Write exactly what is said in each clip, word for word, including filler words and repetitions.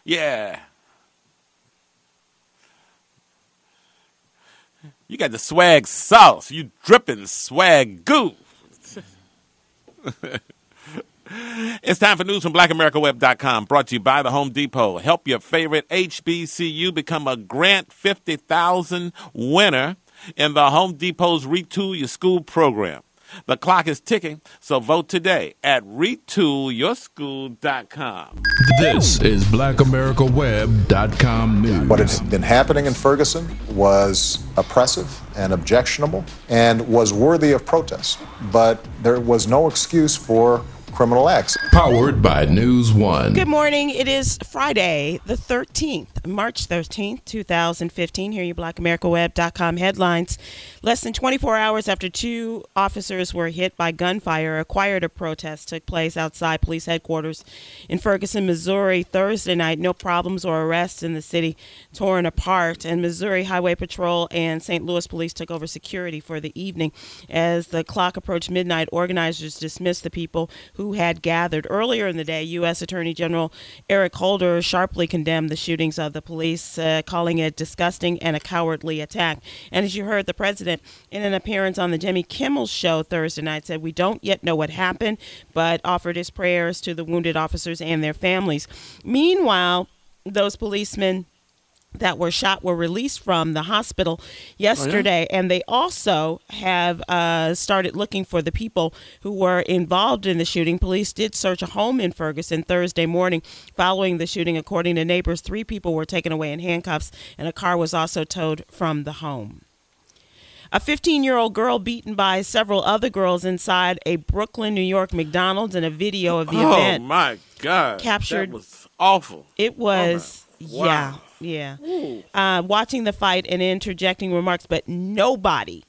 Yeah. You got the swag sauce. You dripping swag goo. It's time for news from black america web dot com, brought to you by the Home Depot. Help your favorite H B C U become a Grant fifty thousand winner in the Home Depot's Retool Your School program. The clock is ticking, so vote today at retool your school dot com. This is black america web dot com news. What had been happening in Ferguson was oppressive and objectionable and was worthy of protest, but there was no excuse for criminal acts. Powered by News One. Good morning. It is Friday, the thirteenth, March thirteenth, two thousand fifteen. Here are your black america web dot com headlines. Less than twenty-four hours after two officers were hit by gunfire, a quieter protest took place outside police headquarters in Ferguson, Missouri, Thursday night. No problems or arrests in the city torn apart, and Missouri Highway Patrol and Saint Louis police took over security for the evening. As the clock approached midnight, organizers dismissed the people who who had gathered. Earlier in the day, U S Attorney General Eric Holder sharply condemned the shootings of the police, uh, calling it disgusting and a cowardly attack. And as you heard, the president, in an appearance on the Jimmy Kimmel Show Thursday night, said, "We don't yet know what happened," but offered his prayers to the wounded officers and their families. Meanwhile, those policemen that were shot were released from the hospital yesterday, oh, yeah? and they also have uh, started looking for the people who were involved in the shooting. Police did search a home in Ferguson Thursday morning following the shooting. According to neighbors, three people were taken away in handcuffs, and a car was also towed from the home. A fifteen-year-old girl beaten by several other girls inside a Brooklyn, New York McDonald's, in a video of the oh, event. Oh, my God. Captured. That was awful. It was, oh, wow. yeah. Yeah. Uh, watching the fight and interjecting remarks, but nobody,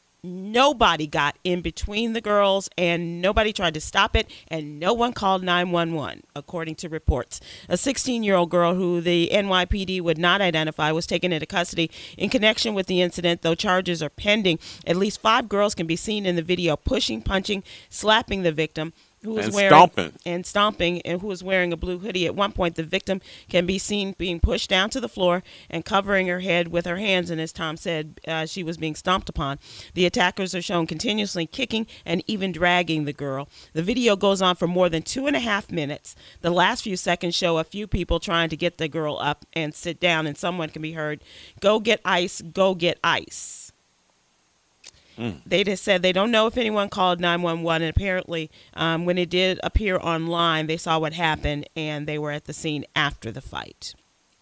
nobody got in between the girls, and nobody tried to stop it, and no one called nine one one, according to reports. A sixteen-year-old girl who the N Y P D would not identify was taken into custody in connection with the incident, though charges are pending. At least five girls can be seen in the video pushing, punching, slapping the victim. Who was and wearing, stomping. And stomping, and who was wearing a blue hoodie. At one point, the victim can be seen being pushed down to the floor and covering her head with her hands, and as Tom said, uh, she was being stomped upon. The attackers are shown continuously kicking and even dragging the girl. The video goes on for more than two and a half minutes. The last few seconds show a few people trying to get the girl up and sit down, and someone can be heard, "Go get ice, go get ice." Mm. They just said they don't know if anyone called nine one one, and apparently um, when it did appear online, they saw what happened, and they were at the scene after the fight.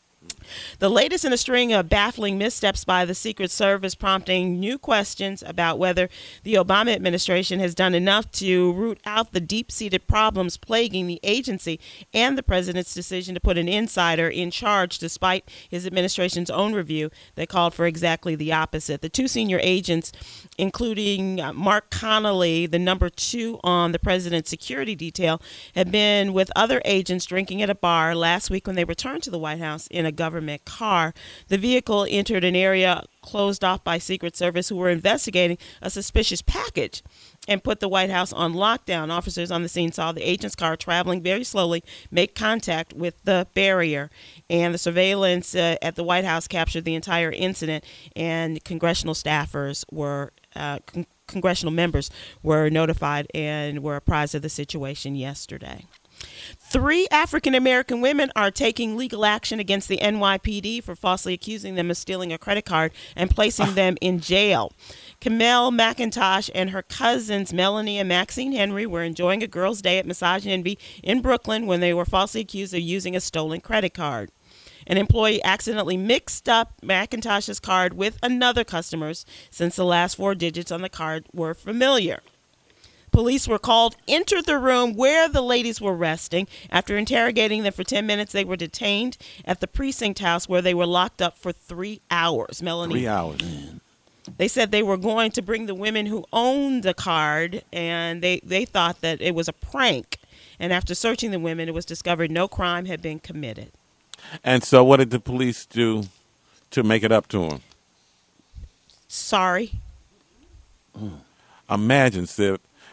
The latest in a string of baffling missteps by the Secret Service, prompting new questions about whether the Obama administration has done enough to root out the deep-seated problems plaguing the agency, and the president's decision to put an insider in charge despite his administration's own review that called for exactly the opposite. The two senior agents, including Mark Connolly, the number two on the president's security detail, had been with other agents drinking at a bar last week when they returned to the White House in a government car. The vehicle entered an area closed off by Secret Service, who were investigating a suspicious package, and put the White House on lockdown. Officers on the scene saw the agent's car traveling very slowly make contact with the barrier, and the surveillance uh, at the White House captured the entire incident, and congressional staffers were uh, con- congressional members were notified and were apprised of the situation yesterday. Three African-American women are taking legal action against the N Y P D for falsely accusing them of stealing a credit card and placing them in jail. Camille McIntosh and her cousins Melanie and Maxine Henry were enjoying a girls' day at Massage Envy in Brooklyn when they were falsely accused of using a stolen credit card. An employee accidentally mixed up McIntosh's card with another customer's, since the last four digits on the card were familiar. Police were called into the room where the ladies were resting. After interrogating them for ten minutes, they were detained at the precinct house where they were locked up for three hours. Melanie. Three hours. They said they were going to bring the women who owned the card, and they, they thought that it was a prank. And after searching the women, it was discovered no crime had been committed. And so what did the police do to make it up to them? Sorry. Mm. Imagine, Sip.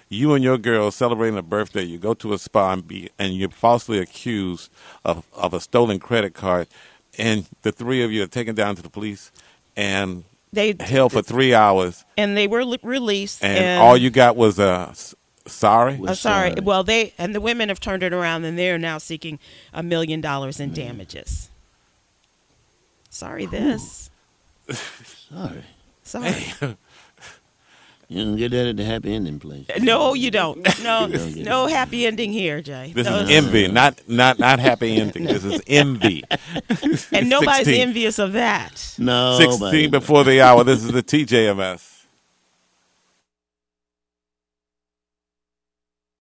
You and your girl celebrating a birthday. You go to a spa and, be, and you're falsely accused of, of a stolen credit card. And the three of you are taken down to the police and They held for three hours. and they were li- released. And, And, all you got was a s- sorry? Uh, sorry. sorry. Well, they and the women have turned it around, and they are now seeking a million dollars in damages. Sorry, this. Sorry. Sorry. You don't get that at the happy ending place. No, you don't. No, You don't get no it. happy ending here, Jay. This No, is envy, not not not happy ending. This is envy. and nobody's sixteen. envious of that. No. sixteen before the hour. This is the T J M S.